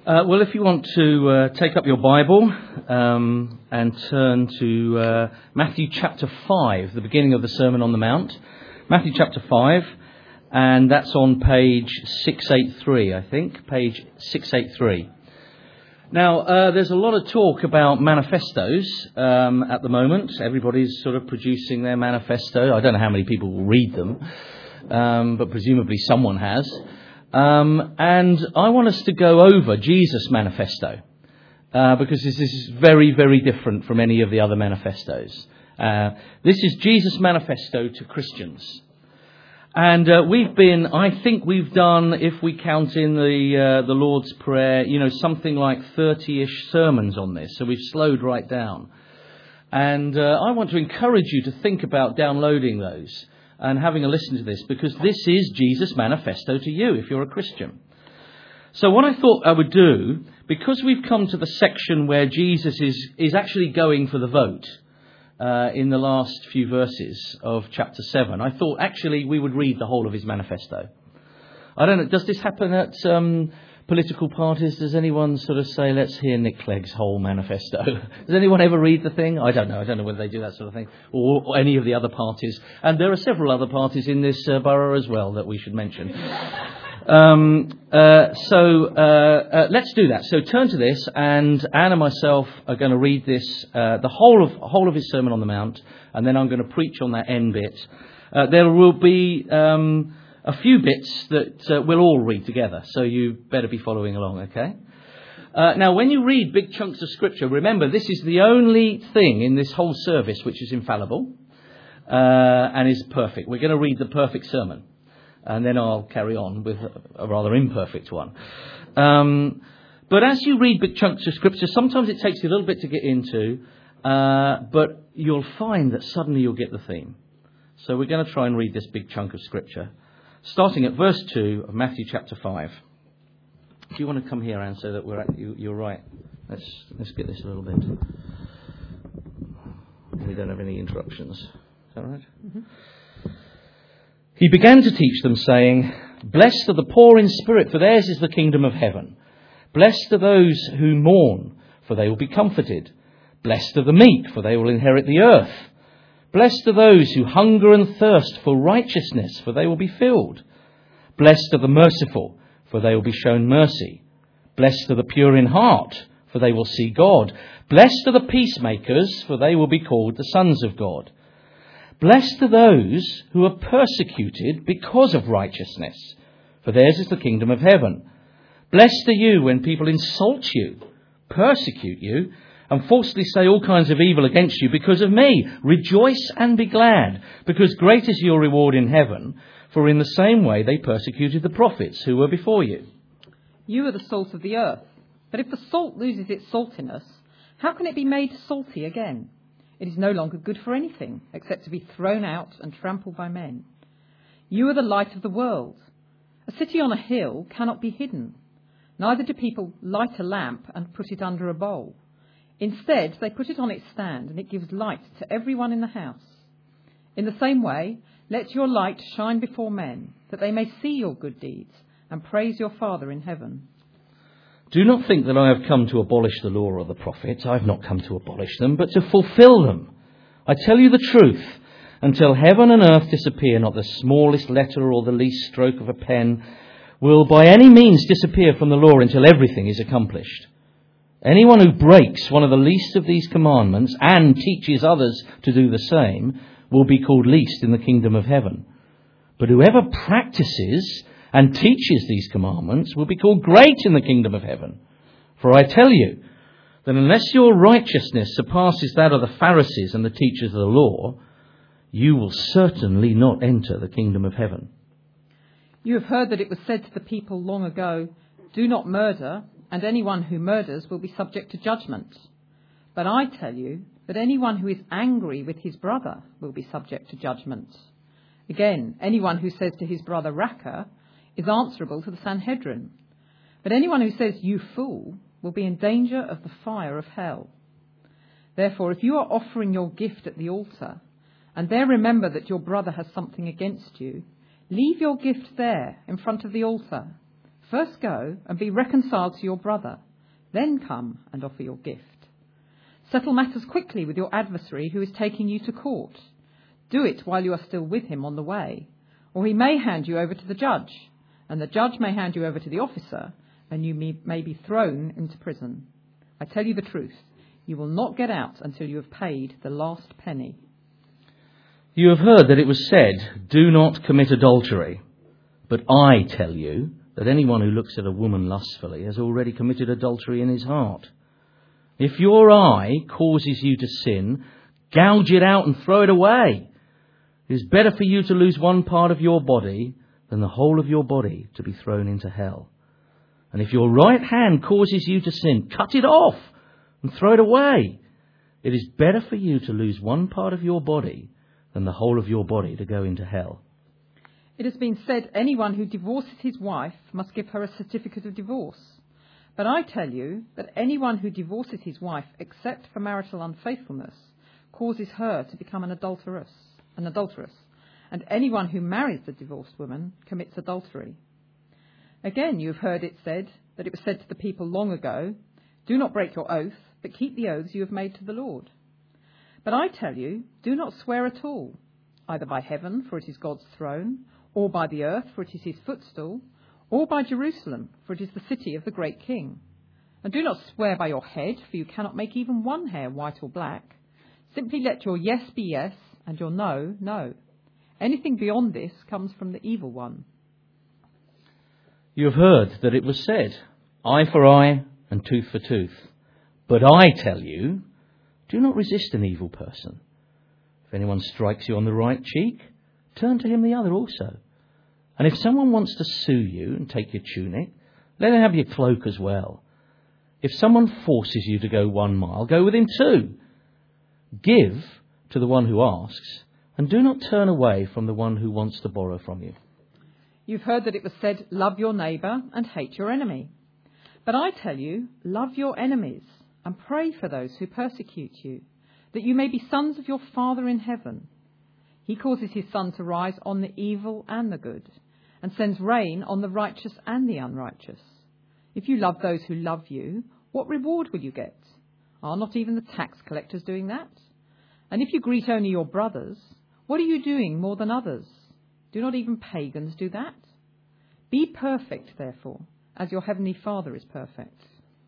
Well, if you want to take up your Bible and turn to Matthew chapter 5, the beginning of the Sermon on the Mount, Matthew chapter 5, and that's on page 683, I think, page 683. Now, there's a lot of talk about manifestos at the moment. Everybody's sort of producing their manifesto. I don't know how many people will read them, but presumably someone has. And I want us to go over Jesus' manifesto, because this is very, very different from any of the other manifestos. This is Jesus' manifesto to Christians. And I think we've done, if we count in the Lord's Prayer, something like 30-ish sermons on this. So we've slowed right down. And I want to encourage you to think about downloading those and having a listen to this, because this is Jesus' manifesto to you if you're a Christian. So what I thought I would do, because we've come to the section where Jesus is actually going for the vote in the last few verses of chapter 7, I thought actually we would read the whole of his manifesto. I don't know, does this happen at political parties? Does anyone sort of say, let's hear Nick Clegg's whole manifesto? Does anyone ever read the thing? I don't know whether they do that sort of thing, or any of the other parties. And there are several other parties in this borough as well that we should mention. Let's do that. So turn to this, and Anne and myself are going to read this, the whole of his Sermon on the Mount, and then I'm going to preach on that end bit. There will be a few bits that we'll all read together, so you better be following along, okay? Now, when you read big chunks of Scripture, remember, this is the only thing in this whole service which is infallible and is perfect. We're going to read the perfect sermon, and then I'll carry on with a rather imperfect one. But as you read big chunks of Scripture, sometimes it takes you a little bit to get into, but you'll find that suddenly you'll get the theme. So we're going to try and read this big chunk of Scripture, starting at verse 2 of Matthew chapter 5. Do you want to come here, Anne, so that you're right? Let's get this a little bit. We don't have any interruptions. Is that right? Mm-hmm. He began to teach them, saying, "Blessed are the poor in spirit, for theirs is the kingdom of heaven. Blessed are those who mourn, for they will be comforted. Blessed are the meek, for they will inherit the earth. Blessed are those who hunger and thirst for righteousness, for they will be filled. Blessed are the merciful, for they will be shown mercy. Blessed are the pure in heart, for they will see God. Blessed are the peacemakers, for they will be called the sons of God. Blessed are those who are persecuted because of righteousness, for theirs is the kingdom of heaven. Blessed are you when people insult you, persecute you, and falsely say all kinds of evil against you because of me. Rejoice and be glad, because great is your reward in heaven, for in the same way they persecuted the prophets who were before you. You are the salt of the earth. But if the salt loses its saltiness, how can it be made salty again? It is no longer good for anything, except to be thrown out and trampled by men. You are the light of the world. A city on a hill cannot be hidden. Neither do people light a lamp and put it under a bowl. Instead, they put it on its stand, and it gives light to everyone in the house. In the same way, let your light shine before men, that they may see your good deeds and praise your Father in heaven. Do not think that I have come to abolish the law or the prophets. I have not come to abolish them, but to fulfill them. I tell you the truth, until heaven and earth disappear, not the smallest letter or the least stroke of a pen will by any means disappear from the law until everything is accomplished. Anyone who breaks one of the least of these commandments and teaches others to do the same will be called least in the kingdom of heaven. But whoever practices and teaches these commandments will be called great in the kingdom of heaven. For I tell you that unless your righteousness surpasses that of the Pharisees and the teachers of the law, you will certainly not enter the kingdom of heaven. You have heard that it was said to the people long ago, 'Do not murder, and anyone who murders will be subject to judgment.' But I tell you that anyone who is angry with his brother will be subject to judgment. Again, anyone who says to his brother, 'Raca,' is answerable to the Sanhedrin. But anyone who says, 'You fool,' will be in danger of the fire of hell. Therefore, if you are offering your gift at the altar, and there remember that your brother has something against you, leave your gift there in front of the altar. First go and be reconciled to your brother, then come and offer your gift. Settle matters quickly with your adversary who is taking you to court. Do it while you are still with him on the way, or he may hand you over to the judge, and the judge may hand you over to the officer, and you may be thrown into prison. I tell you the truth, you will not get out until you have paid the last penny. You have heard that it was said, 'Do not commit adultery.' But I tell you that anyone who looks at a woman lustfully has already committed adultery in his heart. If your eye causes you to sin, gouge it out and throw it away. It is better for you to lose one part of your body than the whole of your body to be thrown into hell. And if your right hand causes you to sin, cut it off and throw it away. It is better for you to lose one part of your body than the whole of your body to go into hell." It has been said anyone who divorces his wife must give her a certificate of divorce. But I tell you that anyone who divorces his wife except for marital unfaithfulness causes her to become an adulteress, and anyone who marries the divorced woman commits adultery. Again, you have heard it said that it was said to the people long ago, "Do not break your oath, but keep the oaths you have made to the Lord." But I tell you, do not swear at all, either by heaven, for it is God's throne, or by the earth, for it is his footstool, or by Jerusalem, for it is the city of the great King. And do not swear by your head, for you cannot make even one hair white or black. Simply let your yes be yes, and your no, no. Anything beyond this comes from the evil one. You have heard that it was said, "Eye for eye and tooth for tooth." But I tell you, do not resist an evil person. If anyone strikes you on the right cheek, turn to him the other also. And if someone wants to sue you and take your tunic, let him have your cloak as well. If someone forces you to go 1 mile, go with him 2. Give to the one who asks, and do not turn away from the one who wants to borrow from you. You've heard that it was said, "Love your neighbour and hate your enemy." But I tell you, love your enemies and pray for those who persecute you, that you may be sons of your Father in heaven. He causes his sun to rise on the evil and the good, and sends rain on the righteous and the unrighteous. If you love those who love you, what reward will you get? Are not even the tax collectors doing that? And if you greet only your brothers, what are you doing more than others? Do not even pagans do that? Be perfect, therefore, as your heavenly Father is perfect.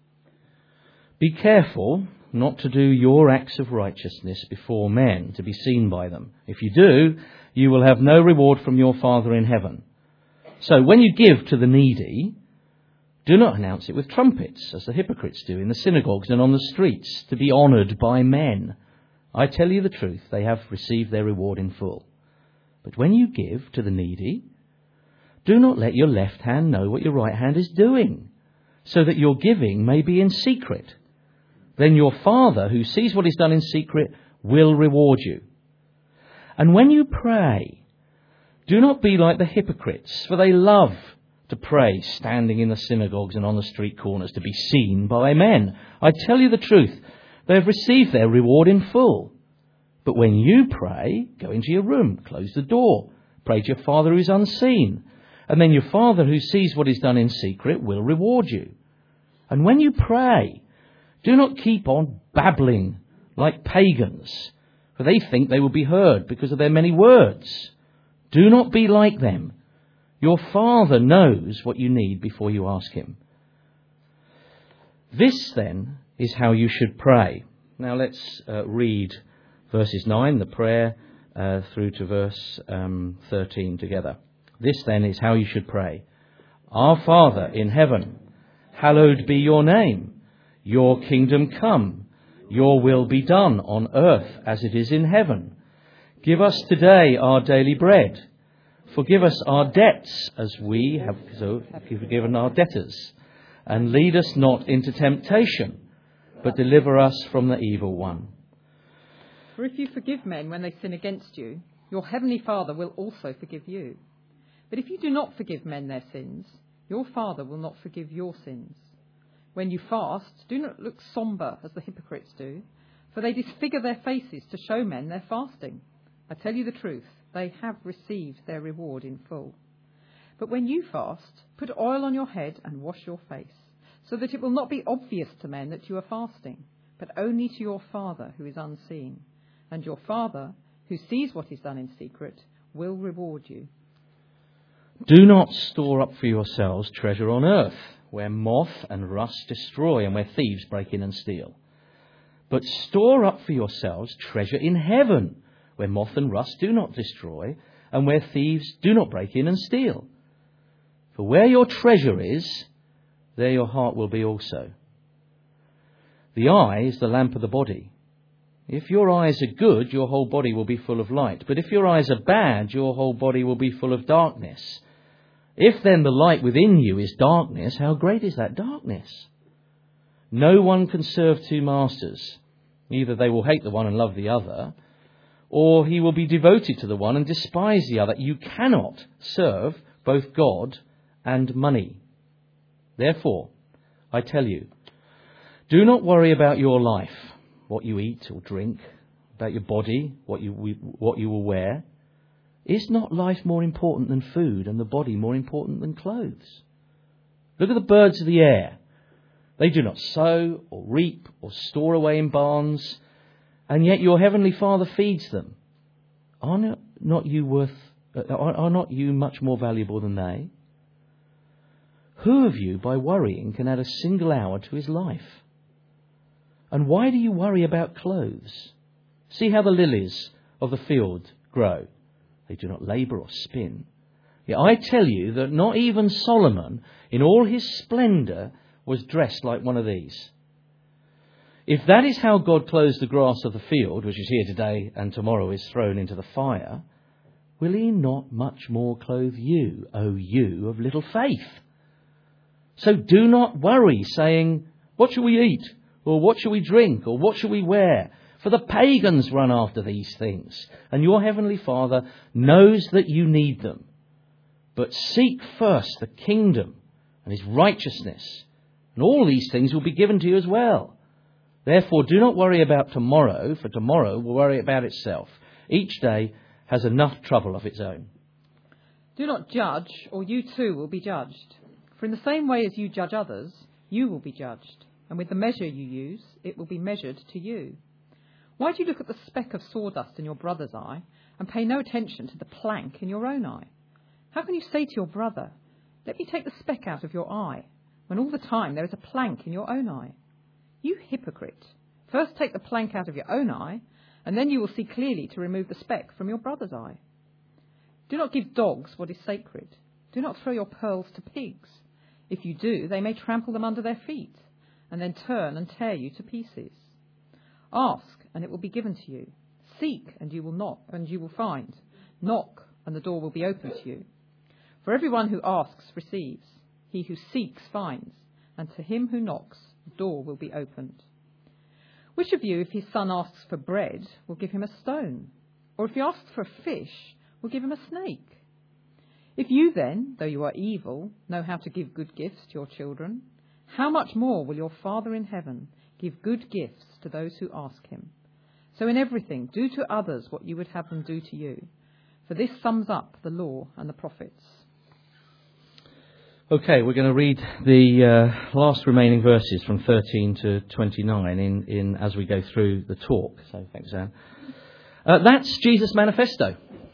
Be careful not to do your acts of righteousness before men to be seen by them. If you do, you will have no reward from your Father in heaven. So when you give to the needy, do not announce it with trumpets, as the hypocrites do in the synagogues and on the streets, to be honoured by men. I tell you the truth, they have received their reward in full. But when you give to the needy, do not let your left hand know what your right hand is doing, so that your giving may be in secret. Then your Father, who sees what is done in secret, will reward you. And when you pray, do not be like the hypocrites, for they love to pray standing in the synagogues and on the street corners to be seen by men. I tell you the truth, they have received their reward in full. But when you pray, go into your room, close the door, pray to your Father who is unseen, and then your Father who sees what is done in secret will reward you. And when you pray, do not keep on babbling like pagans, for they think they will be heard because of their many words. Do not be like them. Your Father knows what you need before you ask him. This, then, is how you should pray. Now let's read verses 9, the prayer, through to verse 13 together. This, then, is how you should pray. Our Father in heaven, hallowed be your name. Your kingdom come. Your will be done on earth as it is in heaven. Give us today our daily bread. Forgive us our debts as we have forgiven our debtors. And lead us not into temptation, but deliver us from the evil one. For if you forgive men when they sin against you, your heavenly Father will also forgive you. But if you do not forgive men their sins, your Father will not forgive your sins. When you fast, do not look sombre as the hypocrites do, for they disfigure their faces to show men their fasting. I tell you the truth, they have received their reward in full. But when you fast, put oil on your head and wash your face, so that it will not be obvious to men that you are fasting, but only to your Father who is unseen. And your Father, who sees what is done in secret, will reward you. Do not store up for yourselves treasure on earth, where moth and rust destroy and where thieves break in and steal. But store up for yourselves treasure in heaven, where moth and rust do not destroy and where thieves do not break in and steal. For where your treasure is, there your heart will be also. The eye is the lamp of the body. If your eyes are good, your whole body will be full of light. But if your eyes are bad, your whole body will be full of darkness. If then the light within you is darkness, how great is that darkness? No one can serve two masters. Either they will hate the one and love the other, or he will be devoted to the one and despise the other. You cannot serve both God and money. Therefore, I tell you, do not worry about your life, what you eat or drink, about your body, what you will wear. Is not life more important than food, and the body more important than clothes? Look at the birds of the air. They do not sow or reap or store away in barns, and yet your heavenly Father feeds them. Are not you much more valuable than they? Who of you, by worrying, can add a single hour to his life? And why do you worry about clothes? See how the lilies of the field grow. They do not labour or spin. Yet I tell you that not even Solomon, in all his splendour, was dressed like one of these. If that is how God clothes the grass of the field, which is here today and tomorrow is thrown into the fire, will he not much more clothe you, O you of little faith? So do not worry, saying, what shall we eat? Or what shall we drink? Or what shall we wear? For the pagans run after these things, and your heavenly Father knows that you need them. But seek first the kingdom and his righteousness, and all these things will be given to you as well. Therefore, do not worry about tomorrow, for tomorrow will worry about itself. Each day has enough trouble of its own. Do not judge, or you too will be judged. For in the same way as you judge others, you will be judged. And with the measure you use, it will be measured to you. Why do you look at the speck of sawdust in your brother's eye and pay no attention to the plank in your own eye? How can you say to your brother, let me take the speck out of your eye, when all the time there is a plank in your own eye? You hypocrite! First take the plank out of your own eye, and then you will see clearly to remove the speck from your brother's eye. Do not give dogs what is sacred. Do not throw your pearls to pigs. If you do, they may trample them under their feet, and then turn and tear you to pieces. Ask, and it will be given to you. Seek, and you will find. Knock, and the door will be opened to you. For everyone who asks receives. He who seeks finds, and to him who knocks, the door will be opened. Which of you, if his son asks for bread, will give him a stone? Or if he asks for a fish, will give him a snake? If you then, though you are evil, know how to give good gifts to your children, how much more will your Father in heaven give good gifts to those who ask him? So in everything, do to others what you would have them do to you. For this sums up the law and the prophets. Okay, we're going to read the last remaining verses from 13 to 29 in as we go through the talk. So thanks, Anne. That's Jesus' manifesto.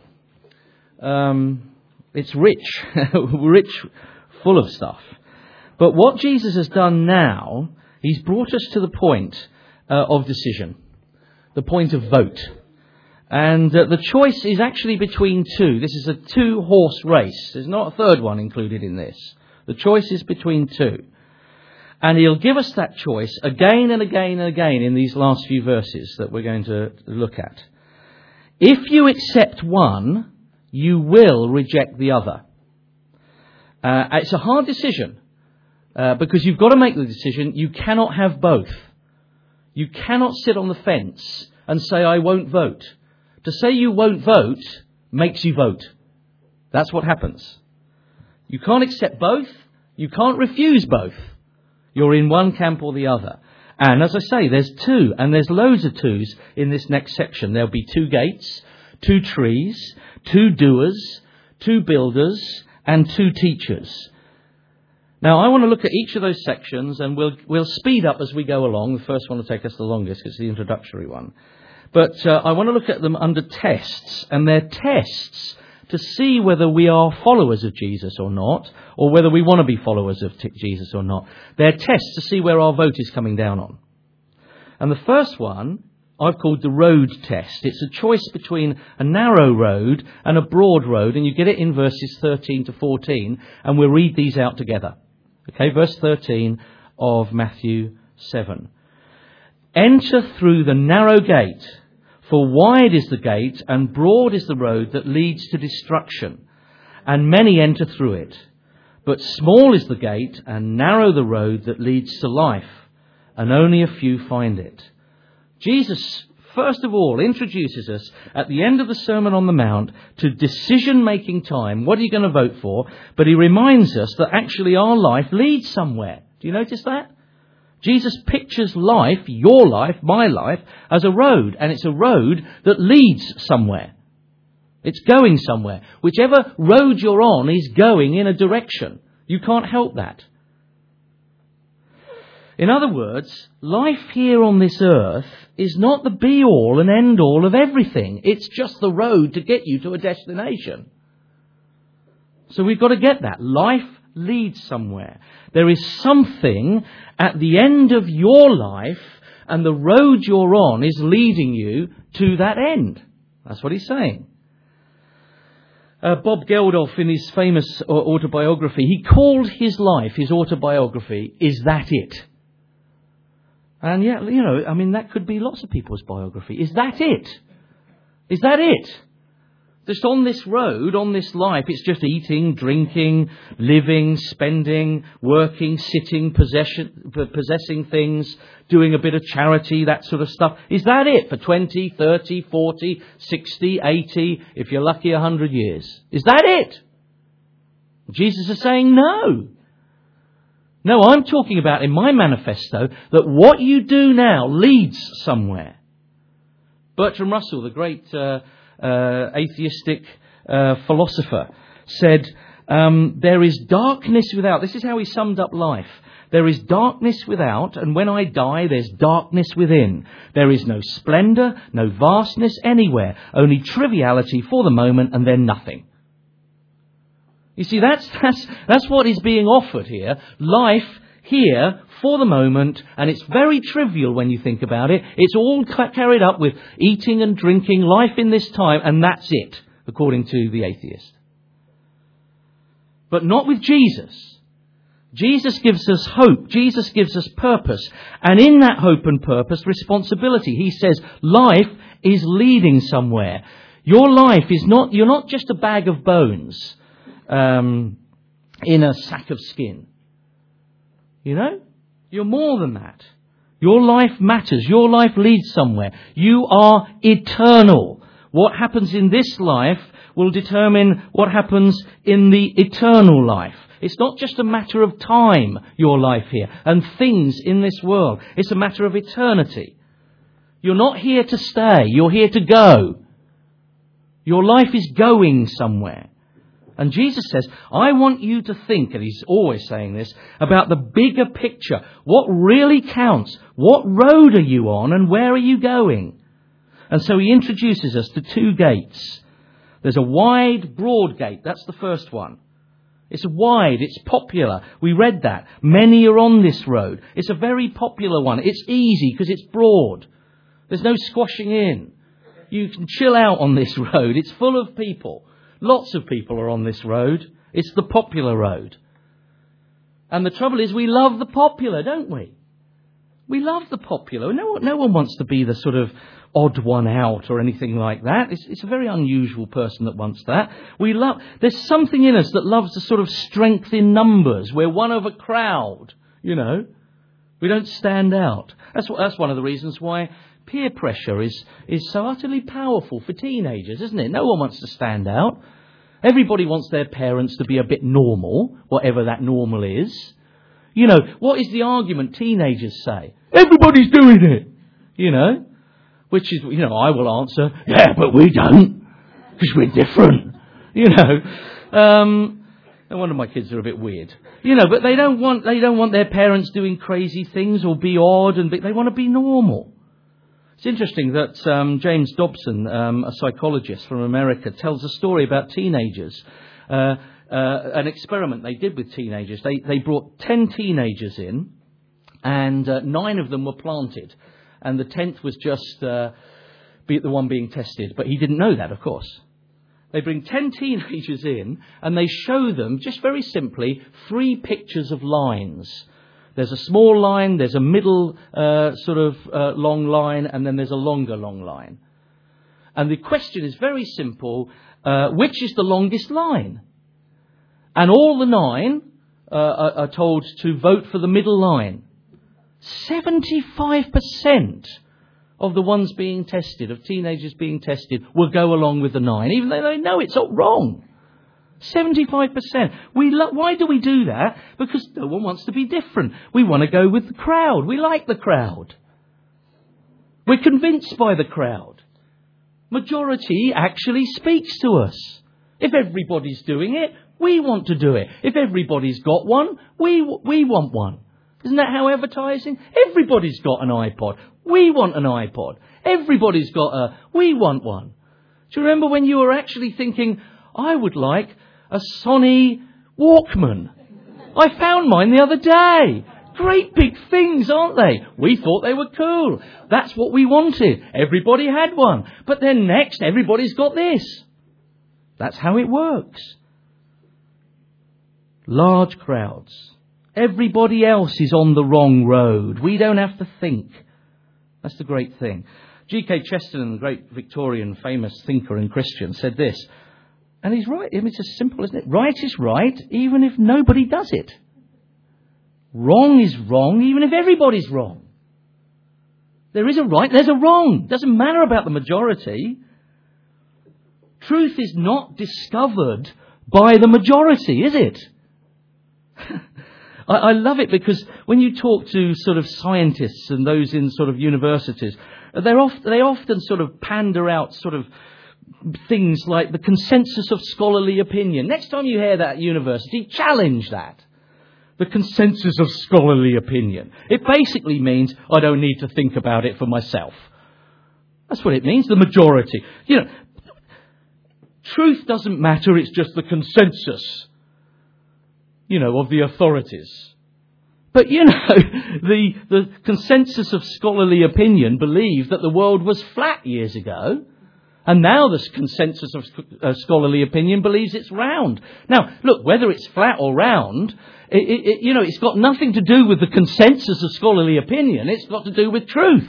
It's rich, full of stuff. But what Jesus has done now, he's brought us to the point of decision, the point of vote. And the choice is actually between two. This is a two-horse race. There's not a third one included in this. The choice is between two. And he'll give us that choice again and again and again in these last few verses that we're going to look at. If you accept one, you will reject the other. It's a hard decision because you've got to make the decision. You cannot have both. You cannot sit on the fence and say, I won't vote. To say you won't vote makes you vote. That's what happens. You can't accept both. You can't refuse both. You're in one camp or the other. And as I say, there's two, and there's loads of twos in this next section. There'll be two gates, two trees, two doers, two builders, and 2 teachers. Now, I want to look at each of those sections, and we'll speed up as we go along. The first one will take us the longest because it's the introductory one. But I want to look at them under tests, and they're tests to see whether we are followers of Jesus or not, or whether we want to be followers of Jesus or not. They're tests to see where our vote is coming down on. And the first one I've called the road test. It's a choice between a narrow road and a broad road, and you get it in verses 13 to 14, and we'll read these out together. Okay, verse 13 of Matthew 7. Enter through the narrow gate, for wide is the gate and broad is the road that leads to destruction, and many enter through it. But small is the gate and narrow the road that leads to life, and only a few find it. Jesus, first of all, introduces us at the end of the Sermon on the Mount to decision-making time. What are you going to vote for? But he reminds us that actually our life leads somewhere. Do you notice that? Jesus pictures life, your life, my life, as a road. And it's a road that leads somewhere. It's going somewhere. Whichever road you're on is going in a direction. You can't help that. In other words, life here on this earth is not the be-all and end-all of everything. It's just the road to get you to a destination. So we've got to get that. Life leads somewhere. There is something at the end of your life, and the road you're on is leading you to that end. That's what he's saying. Bob Geldof, in his famous autobiography, he called his life, his autobiography, Is That It? And yet, that could be lots of people's biography. Is that it? Is that it? Just on this road, on this life, it's just eating, drinking, living, spending, working, sitting, possessing things, doing a bit of charity, that sort of stuff. Is that it for 20, 30, 40, 60, 80, if you're lucky, 100 years? Is that it? Jesus is saying no. No, I'm talking about in my manifesto that what you do now leads somewhere. Bertrand Russell, the great atheistic philosopher, said, there is darkness without. This is how he summed up life. There is darkness without, and when I die, there's darkness within. There is no splendour, no vastness anywhere, only triviality for the moment and then nothing. You see, that's what is being offered here. Life here for the moment, and it's very trivial when you think about it. It's all carried up with eating and drinking, life in this time, and that's it, according to the atheist. But not with Jesus. Jesus gives us hope. Jesus gives us purpose. And in that hope and purpose, responsibility. He says life is leading somewhere. Your life is not, you're not just a bag of bones in a sack of skin. You know? You're more than that. Your life matters. Your life leads somewhere. You are eternal. What happens in this life will determine what happens in the eternal life. It's not just a matter of time, your life here, and things in this world. It's a matter of eternity. You're not here to stay. You're here to go. Your life is going somewhere. And Jesus says, I want you to think, and he's always saying this, about the bigger picture. What really counts? What road are you on and where are you going? And so he introduces us to 2 gates. There's a wide, broad gate. That's the first one. It's wide. It's popular. We read that. Many are on this road. It's a very popular one. It's easy because it's broad. There's no squashing in. You can chill out on this road. It's full of people. Lots of people are on this road. It's the popular road. And the trouble is we love the popular, don't we? We love the popular. No one wants to be the sort of odd one out or anything like that. It's a very unusual person that wants that. There's something in us that loves the sort of strength in numbers. We're one of a crowd, you know. We don't stand out. That's one of the reasons why peer pressure is so utterly powerful for teenagers, isn't it? No one wants to stand out. Everybody wants their parents to be a bit normal, whatever that normal is. You know, what is the argument teenagers say? Everybody's doing it, you know. Which is, you know, I will answer, yeah, but we don't, because we're different, you know. No wonder my kids are a bit weird. You know, but they don't want their parents doing crazy things or be odd, they want to be normal. It's interesting that James Dobson, a psychologist from America, tells a story about teenagers. An experiment they did with teenagers. They brought 10 teenagers in, and 9 of them were planted. And the 10th was just the one being tested. But he didn't know that, of course. They bring 10 teenagers in, and they show them, just very simply, 3 pictures of lines. There's a small line, there's a middle long line, and then there's a longer long line. And the question is very simple, which is the longest line? And all the 9 are told to vote for the middle line. 75% of the ones being tested, of teenagers being tested, will go along with the 9, even though they know it's all wrong. 75%. Why do we do that? Because no one wants to be different. We want to go with the crowd. We like the crowd. We're convinced by the crowd. Majority actually speaks to us. If everybody's doing it, we want to do it. If everybody's got one, we want one. Isn't that how advertising? Everybody's got an iPod. We want an iPod. Everybody's got we want one. Do you remember when you were actually thinking, I would like a Sony Walkman? I found mine the other day. Great big things, aren't they? We thought they were cool. That's what we wanted. Everybody had one. But then next, everybody's got this. That's how it works. Large crowds. Everybody else is on the wrong road. We don't have to think. That's the great thing. G.K. Chesterton, the great Victorian famous thinker and Christian, said this, and he's right. It's as simple, isn't it? Right is right, even if nobody does it. Wrong is wrong, even if everybody's wrong. There is a right, there's a wrong. It doesn't matter about the majority. Truth is not discovered by the majority, is it? I love it because when you talk to sort of scientists and those in sort of universities, they often sort of pander out sort of things like the consensus of scholarly opinion. Next time you hear that at university, challenge that. The consensus of scholarly opinion. It basically means I don't need to think about it for myself. That's what it means, the majority. You know, truth doesn't matter, it's just the consensus, of the authorities. But, the consensus of scholarly opinion believed that the world was flat years ago. And now the consensus of scholarly opinion believes it's round. Now, look, whether it's flat or round, it's got nothing to do with the consensus of scholarly opinion. It's got to do with truth.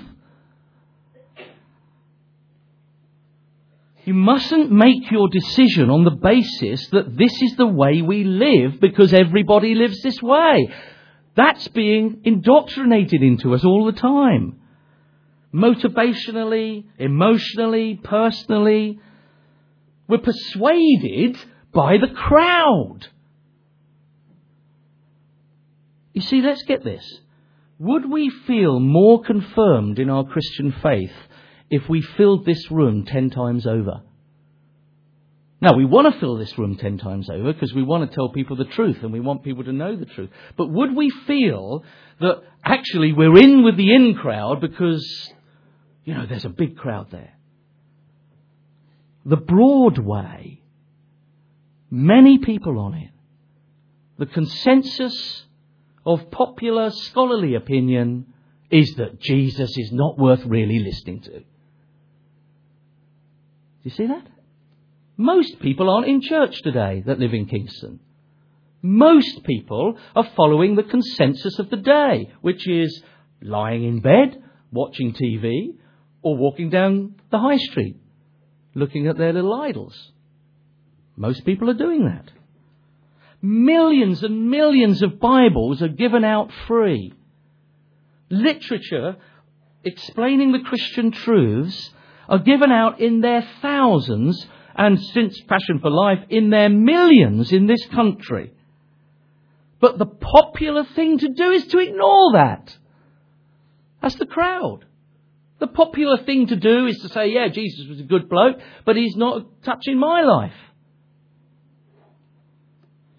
You mustn't make your decision on the basis that this is the way we live because everybody lives this way. That's being indoctrinated into us all the time. Motivationally, emotionally, personally. We're persuaded by the crowd. You see, let's get this. Would we feel more confirmed in our Christian faith if we filled this room 10 times over? Now, we want to fill this room 10 times over because we want to tell people the truth and we want people to know the truth. But would we feel that actually we're in with the in crowd because, there's a big crowd there? The broad way, many people on it, the consensus of popular scholarly opinion is that Jesus is not worth really listening to. Do you see that? Most people aren't in church today that live in Kingston. Most people are following the consensus of the day, which is lying in bed, watching TV, or walking down the high street, looking at their little idols. Most people are doing that. Millions and millions of Bibles are given out free. Literature explaining the Christian truths are given out in their thousands, and since Passion for Life, in their millions in this country. But the popular thing to do is to ignore that. That's the crowd. The popular thing to do is to say, yeah, Jesus was a good bloke, but he's not touching my life.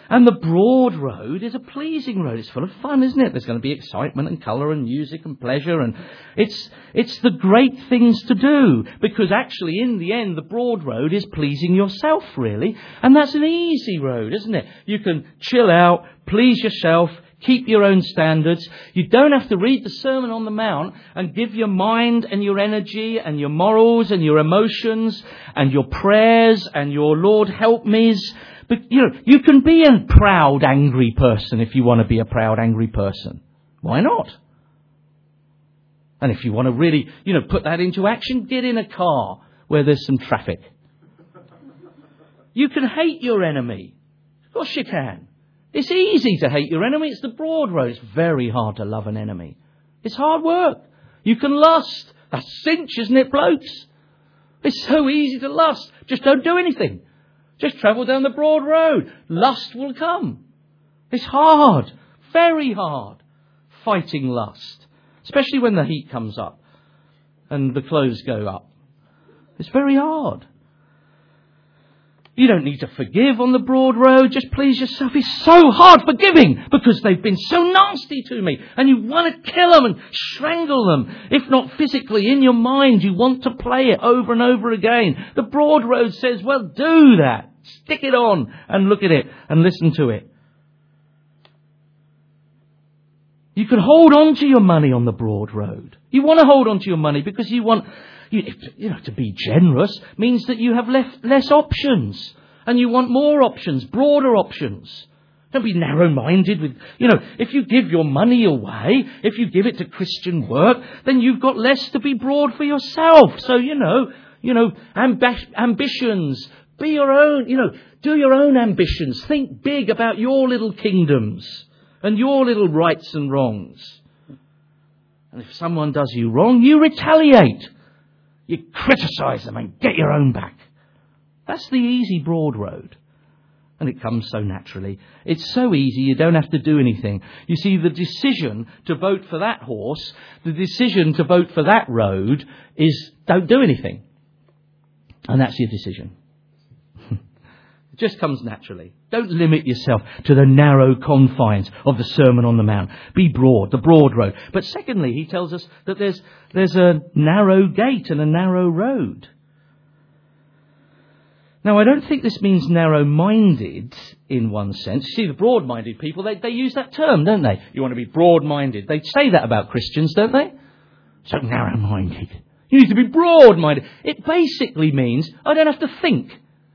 And the broad road is a pleasing road. It's full of fun, isn't it? There's going to be excitement and colour and music and pleasure. And it's the great things to do. Because actually, in the end, the broad road is pleasing yourself, really. And that's an easy road, isn't it? You can chill out, please yourself, keep your own standards. You don't have to read the Sermon on the Mount and give your mind and your energy and your morals and your emotions and your prayers and your Lord help me's. But, you can be a proud, angry person if you want to be a proud, angry person. Why not? And if you want to really, put that into action, get in a car where there's some traffic. You can hate your enemy. Of course you can. It's easy to hate your enemy. It's the broad road. It's very hard to love an enemy. It's hard work. You can lust. That's cinch, isn't it, blokes? It's so easy to lust. Just don't do anything. Just travel down the broad road. Lust will come. It's hard. Very hard. Fighting lust. Especially when the heat comes up and the clothes go up. It's very hard. You don't need to forgive on the broad road. Just please yourself. It's so hard forgiving because they've been so nasty to me. And you want to kill them and strangle them. If not physically, in your mind, you want to play it over and over again. The broad road says, well, do that. Stick it on and look at it and listen to it. You can hold on to your money on the broad road. You want to hold on to your money because you want... to be generous means that you have less options and you want more options, broader options. Don't be narrow-minded with, if you give your money away, if you give it to Christian work, then you've got less to be broad for yourself. So, ambitions, be your own, do your own ambitions. Think big about your little kingdoms and your little rights and wrongs. And if someone does you wrong, you retaliate. You criticise them and get your own back. That's the easy broad road. And it comes so naturally. It's so easy, you don't have to do anything. You see, the decision to vote for that horse, the decision to vote for that road is don't do anything. And that's your decision. It just comes naturally. Don't limit yourself to the narrow confines of the Sermon on the Mount. Be broad, the broad road. But secondly, he tells us that there's a narrow gate and a narrow road. Now, I don't think this means narrow-minded in one sense. You see, the broad-minded people, they use that term, don't they? You want to be broad-minded. They say that about Christians, don't they? So narrow-minded. You need to be broad-minded. It basically means I don't have to think.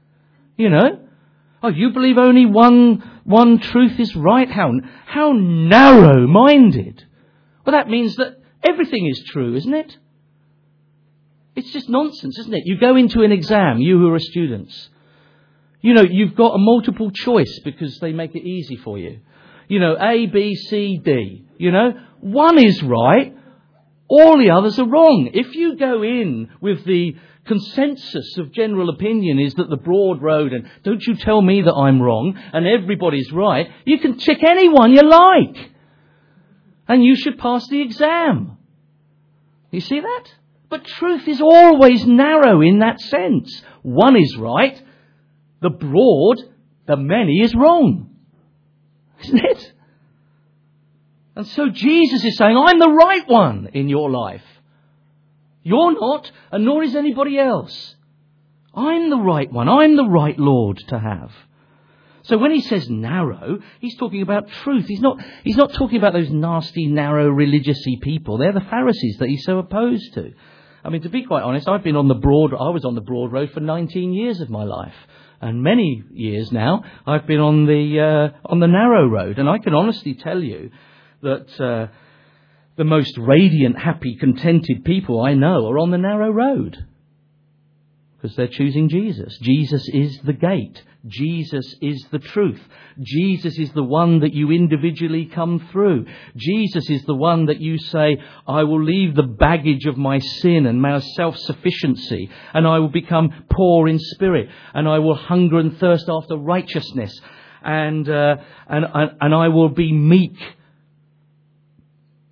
Oh, you believe only one truth is right? How narrow-minded. Well, that means that everything is true, isn't it? It's just nonsense, isn't it? You go into an exam, you who are students. You've got a multiple choice because they make it easy for you. A, B, C, D. One is right, all the others are wrong. If you go in with the consensus of general opinion is that the broad road, and don't you tell me that I'm wrong, and everybody's right, you can tick anyone you like. And you should pass the exam. You see that? But truth is always narrow in that sense. One is right. The broad, the many is wrong. Isn't it? And so Jesus is saying, I'm the right one in your life. You're not, and nor is anybody else. I'm the right one. I'm the right Lord to have. So when he says narrow, he's talking about truth. He's not talking about those nasty, narrow, religious-y people. They're the Pharisees that he's so opposed to. I mean, to be quite honest, I was on the broad road for 19 years of my life. And many years now, I've been on the narrow road. And I can honestly tell you that the most radiant, happy, contented people I know are on the narrow road. Because they're choosing Jesus. Jesus is the gate. Jesus is the truth. Jesus is the one that you individually come through. Jesus is the one that you say, I will leave the baggage of my sin and my self-sufficiency, and I will become poor in spirit, and I will hunger and thirst after righteousness, and I will be meek.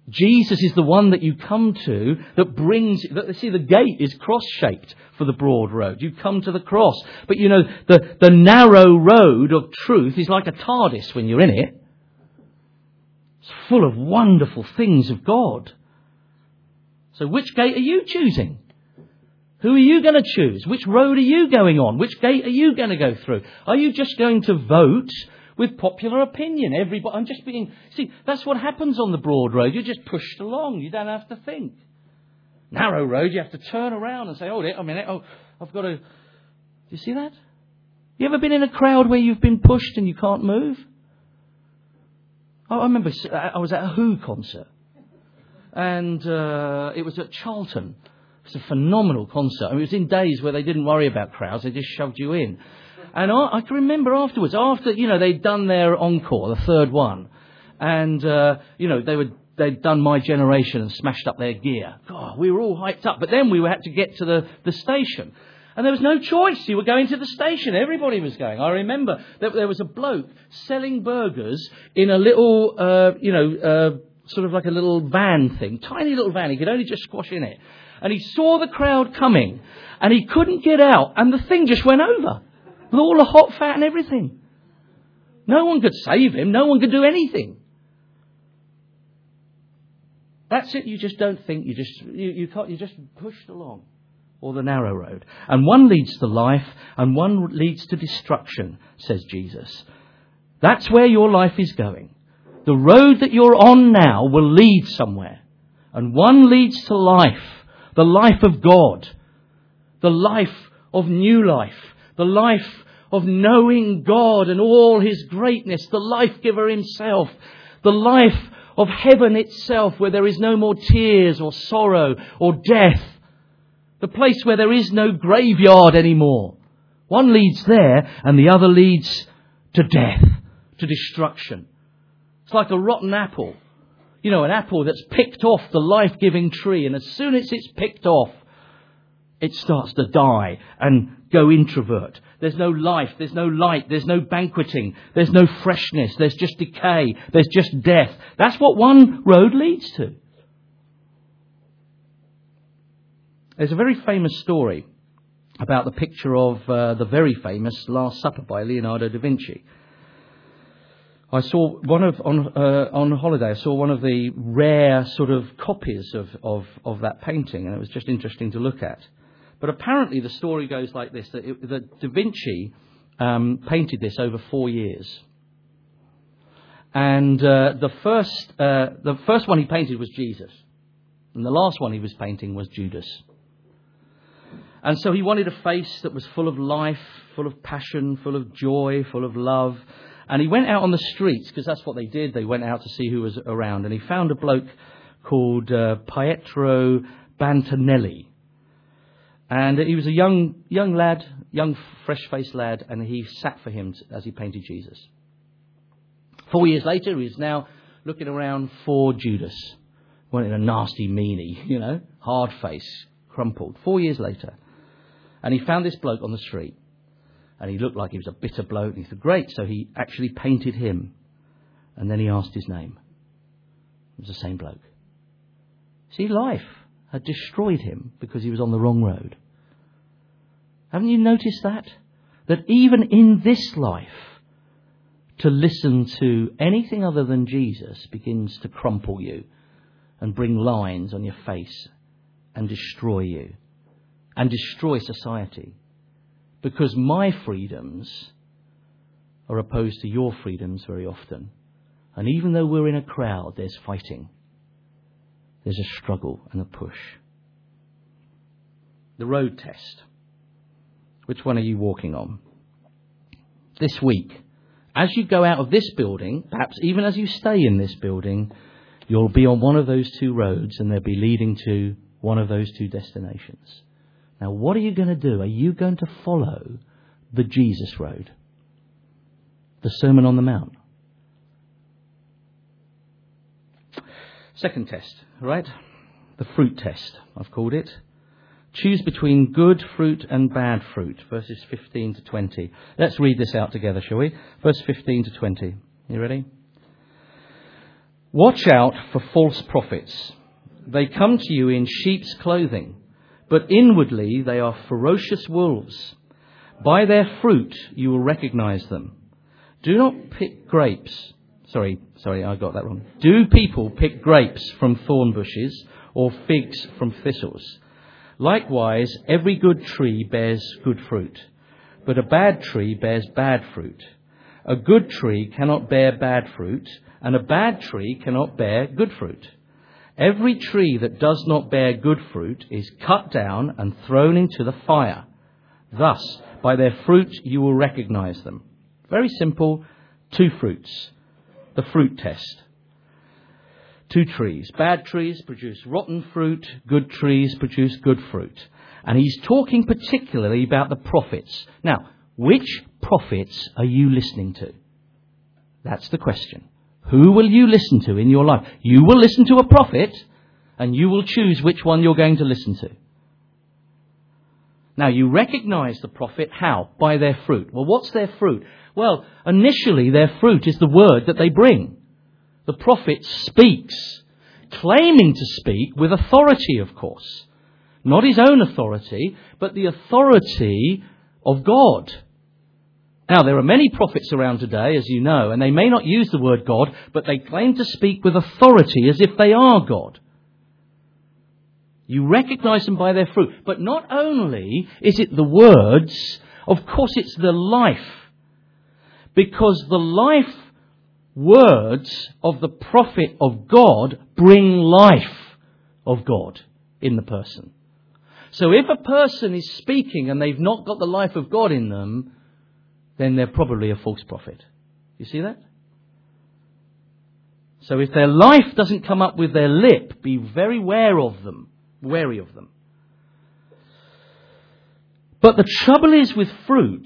Jesus is the one that you come to that brings... See, the gate is cross-shaped for the broad road. You come to the cross. But, you know, the narrow road of truth is like a TARDIS when you're in it. It's full of wonderful things of God. So which gate are you choosing? Who are you going to choose? Which road are you going on? Which gate are you going to go through? Are you just going to vote with popular opinion? See, that's what happens on the broad road. You're just pushed along. You don't have to think. Narrow road, you have to turn around and say, hold it a minute. Oh, I've got to... Do you see that? You ever been in a crowd where you've been pushed and you can't move? I remember I was at a Who concert. And it was at Charlton. It was a phenomenal concert. I mean, it was in days where they didn't worry about crowds. They just shoved you in. And I can remember afterwards, they'd done their encore, the third one. And, they'd done My Generation and smashed up their gear. God, we were all hyped up. But then we had to get to the station. And there was no choice. You were going to the station. Everybody was going. I remember that there was a bloke selling burgers in a little, sort of like a little van thing. Tiny little van. He could only just squash in it. And he saw the crowd coming. And he couldn't get out. And the thing just went over. With all the hot fat and everything. No one could save him. No one could do anything. That's it. You just don't think. You're just pushed along. Or the narrow road. And one leads to life and one leads to destruction, says Jesus. That's where your life is going. The road that you're on now will lead somewhere. And one leads to life. The life of God. The life of new life. The life of knowing God and all His greatness. The life giver Himself. The life of heaven itself, where there is no more tears or sorrow or death. The place where there is no graveyard anymore. One leads there and the other leads to death, to destruction. It's like a rotten apple. You know, an apple that's picked off the life-giving tree, and as soon as it's picked off, it starts to die and go introvert. There's no life, there's no light, there's no banqueting, there's no freshness, there's just decay, there's just death. That's what one road leads to. There's a very famous story about the picture of the very famous Last Supper by Leonardo da Vinci. I saw on holiday, I saw one of the rare sort of copies of that painting, and it was just interesting to look at. But apparently the story goes like this, that Da Vinci painted this over 4 years. And the first one he painted was Jesus. And the last one he was painting was Judas. And so he wanted a face that was full of life, full of passion, full of joy, full of love. And he went out on the streets, because that's what they did. They went out to see who was around. And he found a bloke called Pietro Bantanelli. And he was a young lad, young fresh-faced lad, and he sat for him as he painted Jesus. 4 years later, he's now looking around for Judas. Wanted a nasty meanie, hard face, crumpled. 4 years later. And he found this bloke on the street. And he looked like he was a bitter bloke. And he said, great. So he actually painted him. And then he asked his name. It was the same bloke. See, life had destroyed him because he was on the wrong road. Haven't you noticed that? That even in this life, to listen to anything other than Jesus begins to crumple you and bring lines on your face and destroy you and destroy society. Because my freedoms are opposed to your freedoms very often. And even though we're in a crowd, there's fighting. There's a struggle and a push. The road test. Which one are you walking on? This week, as you go out of this building, perhaps even as you stay in this building, you'll be on one of those two roads and they'll be leading to one of those two destinations. Now, what are you going to do? Are you going to follow the Jesus road? The Sermon on the Mount? Second test, right? The fruit test, I've called it. Choose between good fruit and bad fruit, verses 15 to 20. Let's read this out together, shall we? Verse 15 to 20. You ready? Watch out for false prophets. They come to you in sheep's clothing, but inwardly they are ferocious wolves. By their fruit you will recognize them. Do not pick grapes. Sorry, I got that wrong. Do people pick grapes from thorn bushes or figs from thistles? Likewise, every good tree bears good fruit, but a bad tree bears bad fruit. A good tree cannot bear bad fruit, and a bad tree cannot bear good fruit. Every tree that does not bear good fruit is cut down and thrown into the fire. Thus, by their fruit you will recognize them. Very simple, 2 fruits. The fruit test. 2 trees. Bad trees produce rotten fruit. Good trees produce good fruit. And he's talking particularly about the prophets. Now, which prophets are you listening to? That's the question. Who will you listen to in your life? You will listen to a prophet, and you will choose which one you're going to listen to. Now, you recognize the prophet how? By their fruit. Well, what's their fruit? Well, initially their fruit is the word that they bring. The prophet speaks, claiming to speak with authority, of course. Not his own authority, but the authority of God. Now, there are many prophets around today, as you know, and they may not use the word God, but they claim to speak with authority as if they are God. You recognize them by their fruit. But not only is it the words, of course it's the life. Because the life words of the prophet of God bring life of God in the person. So if a person is speaking and they've not got the life of God in them, then they're probably a false prophet. You see that? So if their life doesn't come up with their lip, be very wary of them. But the trouble is with fruit,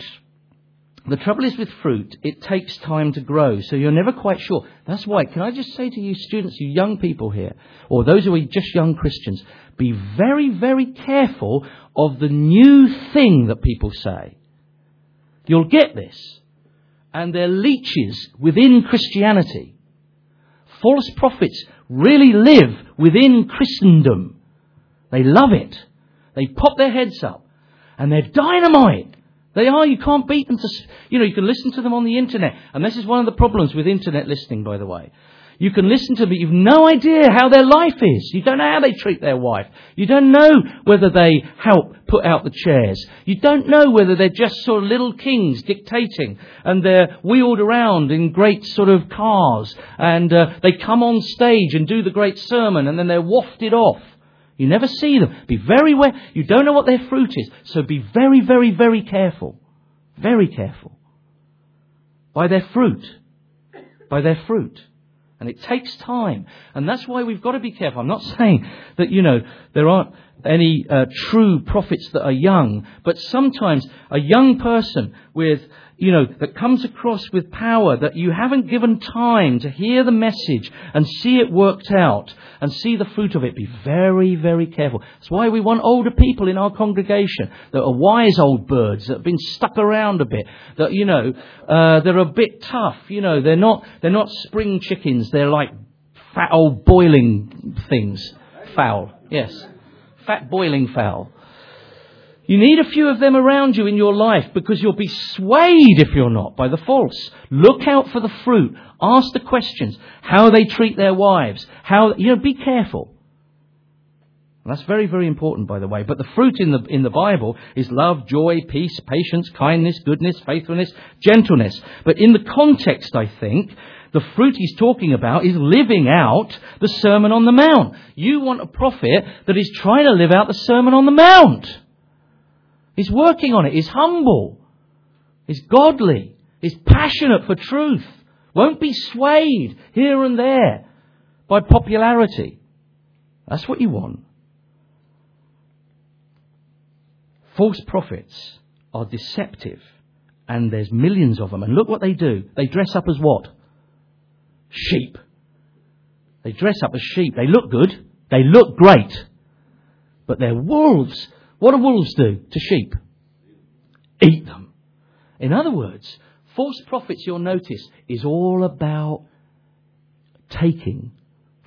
it takes time to grow. So you're never quite sure. That's why, can I just say to you students, you young people here, or those who are just young Christians, be very, very careful of the new thing that people say. You'll get this. And they're leeches within Christianity. False prophets really live within Christendom. They love it. They pop their heads up. And they're dynamite. They are. You can't beat them. You can listen to them on the internet. And this is one of the problems with internet listening, by the way. You can listen to them, but you've no idea how their life is. You don't know how they treat their wife. You don't know whether they help put out the chairs. You don't know whether they're just sort of little kings dictating, and they're wheeled around in great sort of cars, and they come on stage and do the great sermon, and then they're wafted off. You never see them. Be very aware. You don't know what their fruit is, so be very, very, very careful. Very careful. By their fruit. By their fruit. And it takes time. And that's why we've got to be careful. I'm not saying that, there aren't any true prophets that are young. But sometimes a young person that comes across with power that you haven't given time to hear the message and see it worked out and see the fruit of it, be very, very careful. That's why we want older people in our congregation that are wise old birds that have been stuck around a bit, that, they're a bit tough. They're not spring chickens. They're like fat old boiling things. Fowl. Yes. Fat boiling fowl. You need a few of them around you in your life because you'll be swayed if you're not by the false. Look out for the fruit. Ask the questions. How they treat their wives. Be careful. And that's very, very important, by the way. But the fruit in the Bible is love, joy, peace, patience, kindness, goodness, faithfulness, gentleness. But in the context, I think, the fruit he's talking about is living out the Sermon on the Mount. You want a prophet that is trying to live out the Sermon on the Mount. He's working on it. He's humble. He's godly. He's passionate for truth. Won't be swayed here and there by popularity. That's what you want. False prophets are deceptive. And there's millions of them. And look what they do. They dress up as what? Sheep. They dress up as sheep. They look good. They look great. But they're wolves. What do wolves do to sheep? Eat them. In other words, false prophets, you'll notice, is all about taking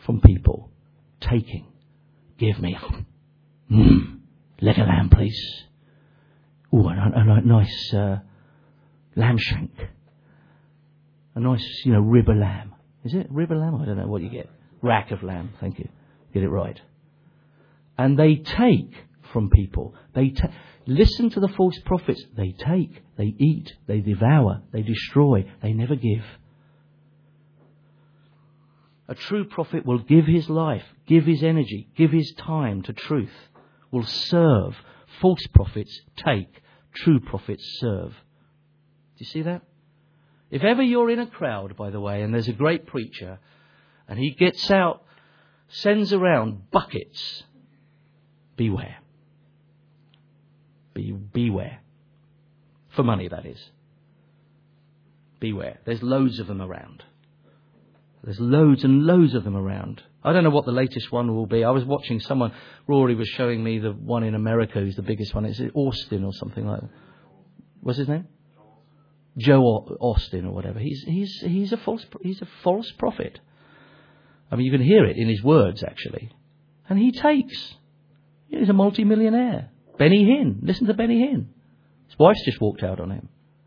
from people. Taking. Give me. Leg of lamb, please. Oh, a nice lamb shank. A nice, rib of lamb. Is it rib of lamb? I don't know what you get. Rack of lamb. Thank you. Get it right. And they take from people. Listen to the false prophets. They take, they eat, they devour, they destroy, they never give. A true prophet will give his life, give his energy, give his time to truth, will serve. False prophets take, true prophets serve. Do you see that? If ever you're in a crowd, by the way, and there's a great preacher, and he gets out, sends around buckets, beware. Beware. For money, that is. Beware. There's loads of them around. There's loads and loads of them around. I don't know what the latest one will be. I was watching someone, Rory was showing me the one in America who's the biggest one. Is it Austin or something like that? What's his name? Joe Austin or whatever. He's a false prophet. I mean, you can hear it in his words, actually. And he takes. He's a multi-millionaire. Benny Hinn. Listen to Benny Hinn. His wife's just walked out on him.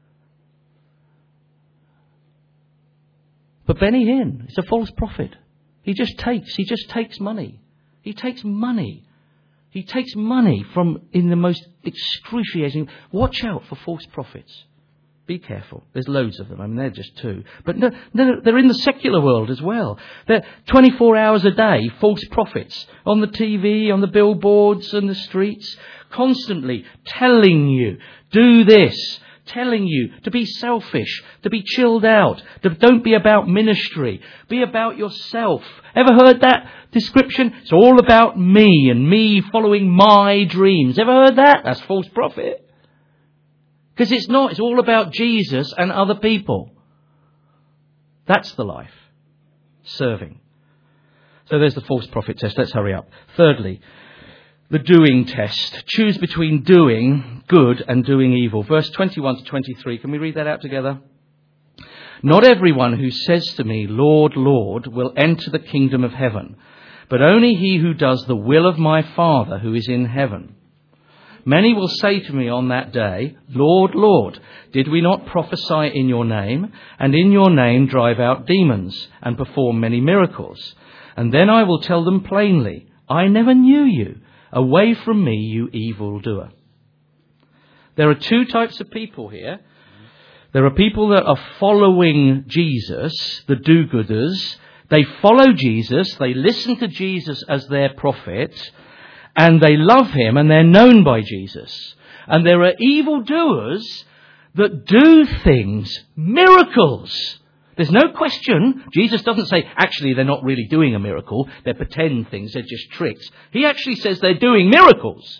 But Benny Hinn is a false prophet. He just takes money. He takes money. He takes money from in the most excruciating. Watch out for false prophets. Be careful. There's loads of them. I mean, they're just two. But no, they're in the secular world as well. They're 24 hours a day, false prophets on the TV, on the billboards and the streets, constantly telling you, do this, telling you to be selfish, to be chilled out, to don't be about ministry, be about yourself. Ever heard that description? It's all about me and me following my dreams. Ever heard that? That's false prophet. Because it's not. It's all about Jesus and other people. That's the life. Serving. So there's the false prophet test. Let's hurry up. Thirdly, the doing test. Choose between doing good and doing evil. Verse 21 to 23. Can we read that out together? Not everyone who says to me, Lord, Lord, will enter the kingdom of heaven, but only he who does the will of my Father who is in heaven. Many will say to me on that day, Lord, Lord, did we not prophesy in your name, and in your name drive out demons, and perform many miracles? And then I will tell them plainly, I never knew you. Away from me, you evildoer. There are two types of people here. There are people that are following Jesus, the do-gooders. They follow Jesus, they listen to Jesus as their prophet, and they love him, and they're known by Jesus. And there are evildoers that do things, miracles. There's no question. Jesus doesn't say, actually, they're not really doing a miracle. They're pretend things. They're just tricks. He actually says they're doing miracles.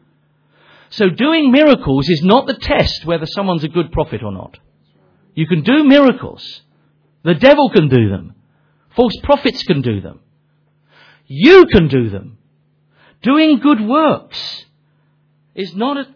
So doing miracles is not the test whether someone's a good prophet or not. You can do miracles. The devil can do them. False prophets can do them. You can do them. Doing good works is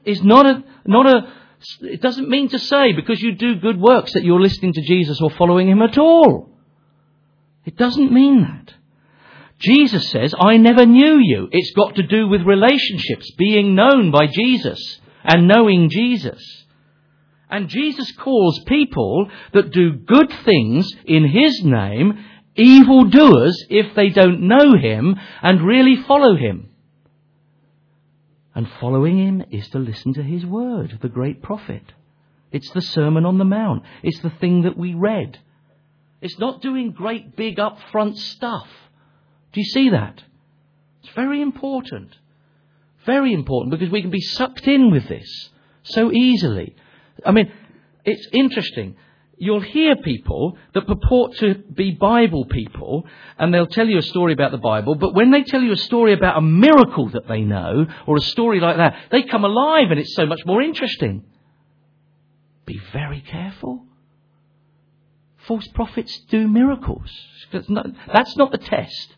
it doesn't mean to say because you do good works that you're listening to Jesus or following him at all. It doesn't mean that. Jesus says, I never knew you. It's got to do with relationships, being known by Jesus and knowing Jesus. And Jesus calls people that do good things in his name evildoers if they don't know him and really follow him. And following him is to listen to his word, the great prophet. It's the Sermon on the Mount. It's the thing that we read. It's not doing great big upfront stuff. Do you see that? It's very important. Very important because we can be sucked in with this so easily. I mean, it's interesting. You'll hear people that purport to be Bible people and they'll tell you a story about the Bible, but when they tell you a story about a miracle that they know or a story like that, they come alive and it's so much more interesting. Be very careful. False prophets do miracles. That's not the test.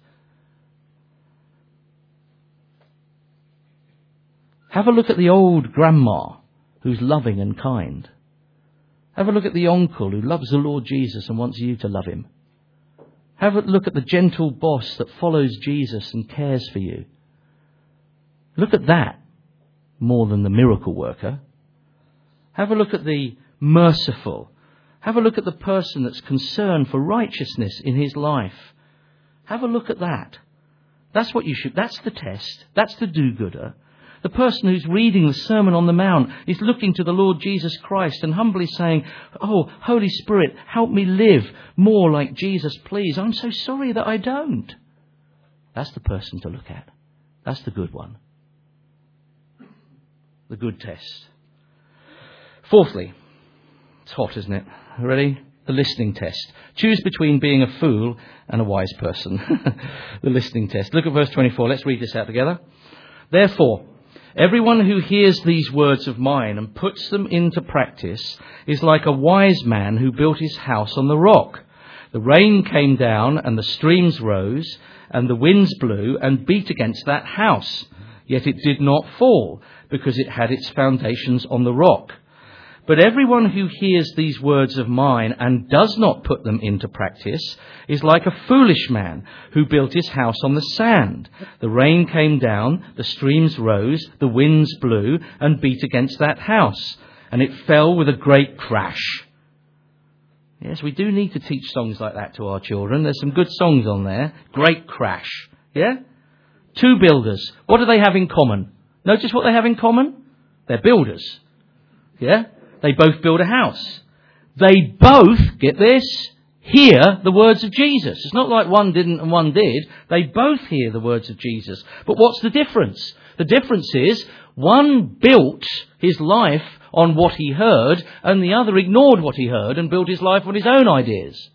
Have a look at the old grandma who's loving and kind. Have a look at the uncle who loves the Lord Jesus and wants you to love him. Have a look at the gentle boss that follows Jesus and cares for you. Look at that more than the miracle worker. Have a look at the merciful. Have a look at the person that's concerned for righteousness in his life. Have a look at that. That's what you should. That's the test. That's the do-gooder. The person who's reading the Sermon on the Mount is looking to the Lord Jesus Christ and humbly saying, "Oh, Holy Spirit, help me live more like Jesus, please. I'm so sorry that I don't." That's the person to look at. That's the good one. The good test. Fourthly, it's hot, isn't it? Ready? The listening test. Choose between being a fool and a wise person. The listening test. Look at verse 24. Let's read this out together. Therefore, everyone who hears these words of mine and puts them into practice is like a wise man who built his house on the rock. The rain came down and the streams rose and the winds blew and beat against that house. Yet it did not fall because it had its foundations on the rock. But everyone who hears these words of mine and does not put them into practice is like a foolish man who built his house on the sand. The rain came down, the streams rose, the winds blew and beat against that house, and it fell with a great crash. Yes, we do need to teach songs like that to our children. There's some good songs on there. Great crash. Yeah? Two builders. What do they have in common? Notice what they have in common? They're builders. Yeah? They both build a house. They both, get this, hear the words of Jesus. It's not like one didn't and one did. They both hear the words of Jesus. But what's the difference? The difference is one built his life on what he heard and the other ignored what he heard and built his life on his own ideas.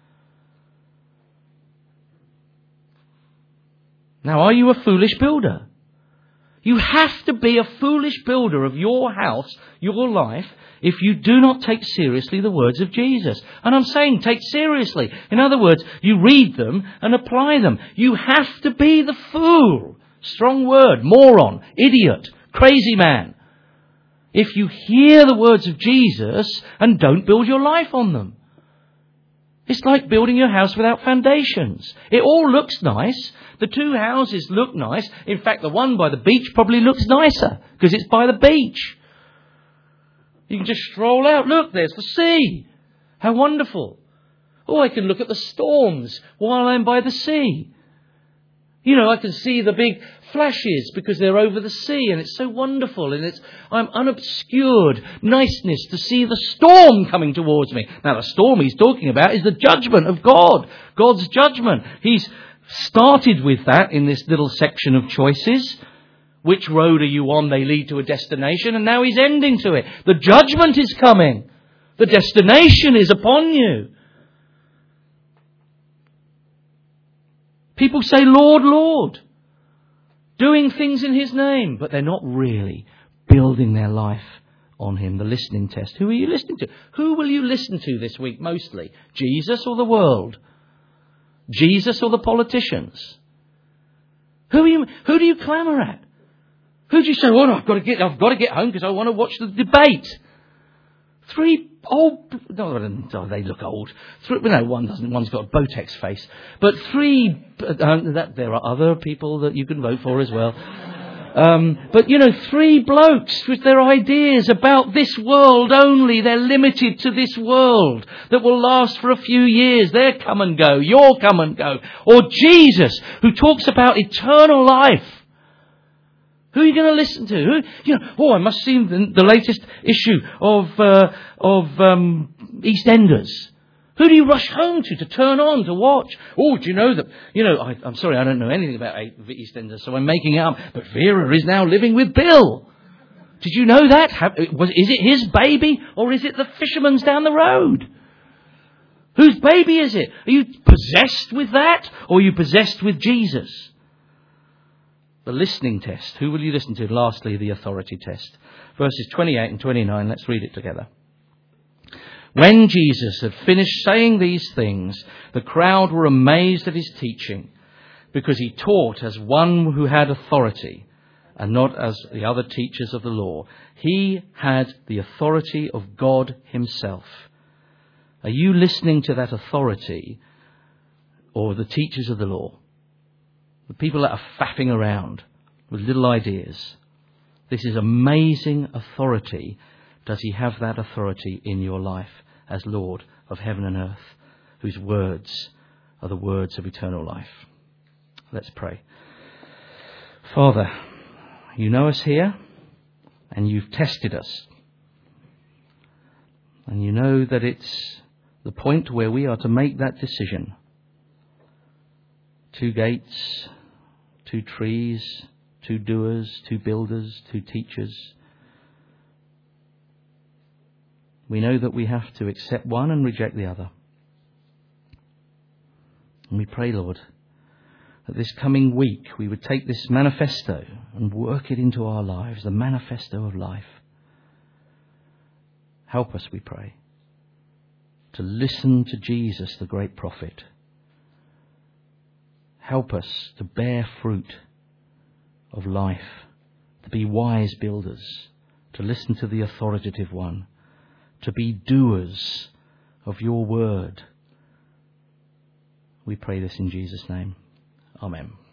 Now, are you a foolish builder? You have to be a foolish builder of your house, your life, if you do not take seriously the words of Jesus. And I'm saying take seriously. In other words, you read them and apply them. You have to be the fool. Strong word. Moron. Idiot. Crazy man. If you hear the words of Jesus and don't build your life on them. It's like building your house without foundations. It all looks nice. The two houses look nice. In fact, the one by the beach probably looks nicer because it's by the beach. You can just stroll out. Look, there's the sea. How wonderful. Oh, I can look at the storms while I'm by the sea. You know, I can see the big flashes because they're over the sea and it's so wonderful and I'm unobscured niceness to see the storm coming towards me. Now, the storm he's talking about is the judgment of God. God's judgment. He's started with that in this little section of choices. Which road are you on? They lead to a destination, and now he's ending to it. The judgment is coming. The destination is upon you. People say, Lord, Lord, doing things in his name, but they're not really building their life on him. The listening test. Who are you listening to? Who will you listen to this week mostly? Jesus or the world? Jesus or the politicians? Who do you clamour at? Who do you say, "Oh, I've got to get home because I want to watch the debate"? Three old, no, they look old. One doesn't. One's got a Botex face. But three. There are other people that you can vote for as well. But three blokes with their ideas about this world only. They're limited to this world that will last for a few years. Their come and go, your come and go, or Jesus, who talks about eternal life. Who are you going to listen to? I must see the latest issue of EastEnders. Who do you rush home to turn on, to watch? Oh, do you know that, I'm sorry, I don't know anything about EastEnders, so I'm making it up, but Vera is now living with Bill. Did you know that? Is it his baby, or is it the fisherman's down the road? Whose baby is it? Are you possessed with that, or are you possessed with Jesus? The listening test. Who will you listen to? Lastly, the authority test. Verses 28 and 29. Let's read it together. When Jesus had finished saying these things, the crowd were amazed at his teaching, because he taught as one who had authority and not as the other teachers of the law. He had the authority of God himself. Are you listening to that authority, or the teachers of the law, the people that are faffing around with little ideas. This is amazing authority. Does he have that authority in your life as Lord of heaven and earth, whose words are the words of eternal life? Let's pray. Father, you know us here, and you've tested us. And you know that it's the point where we are to make that decision. 2 gates, 2 trees, 2 doers, 2 builders, 2 teachers. We know that we have to accept one and reject the other. And we pray, Lord, that this coming week we would take this manifesto and work it into our lives, the manifesto of life. Help us, we pray, to listen to Jesus, the great prophet. Help us to bear fruit of life, to be wise builders, to listen to the authoritative one, to be doers of your word. We pray this in Jesus' name. Amen.